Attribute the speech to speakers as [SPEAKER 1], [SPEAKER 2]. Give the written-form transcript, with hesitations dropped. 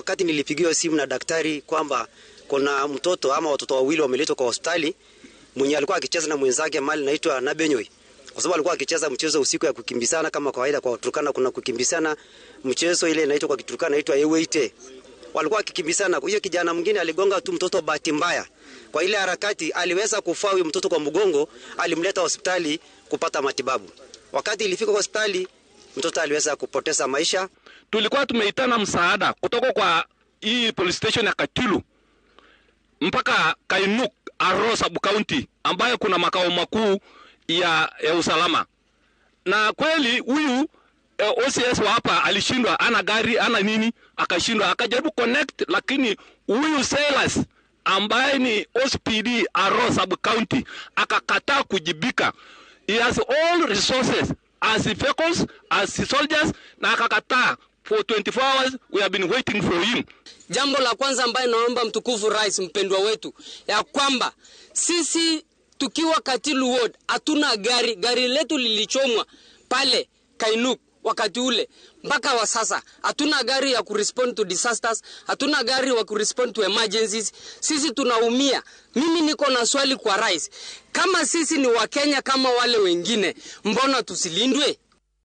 [SPEAKER 1] wakati nilipigiwa simu na daktari kwamba kuna mtoto ama watoto wawili wameletwa kwa hospitali, mwenye alikuwa akicheza na mwenzake mali naitwa Nabenyoi, kwa sababu alikuwa akicheza mchezo usiku ya kukimbizana kama kawaida. Kwa Turkana kuna kukimbizana, mchezo ile inaitwa kwa Kiturkana inaitwa eweite. Walikuwa wakikimbizana. Hiyo kijana mwingine aligonga tu mtoto bahati mbaya. Kwa ile harakati aliweza kufaa huyo mtoto kwa mgongo, alimleta hospitali kupata matibabu. Wakati ilifika hospitali, mtoto aliweza kupoteza maisha.
[SPEAKER 2] Tulikuwa tumeitana msaada kutoka kwa hii police station ya Katilu mpaka Kainuk, Arro sub county, ambayo kuna makao makuu ya usalama. Na kweli huyu OCS wa hapa alishindwa, ana gari ana nini, akashindwa, akajaribu connect, lakini huyu Silas ambaye ni OCPD Arro sub county akakataa kujibika. He has all resources as vehicles, as soldiers, na akakataa. For 24 hours we have been waiting for him.
[SPEAKER 3] Jambo la kwanza ambaye naomba mtukufu rais mpendwa wetu ya kwamba sisi tukiwa Katilu Ward hatuna gari letu lilichomwa pale Kainuk wakati ule mpaka wa sasa. Hatuna gari ya kurespond to disasters, hatuna gari wa kurespond to emergencies. Sisi tunaumia. Mimi niko na swali kwa rais. Kama sisi ni Wakenya kama wale wengine, mbona tusilindwe?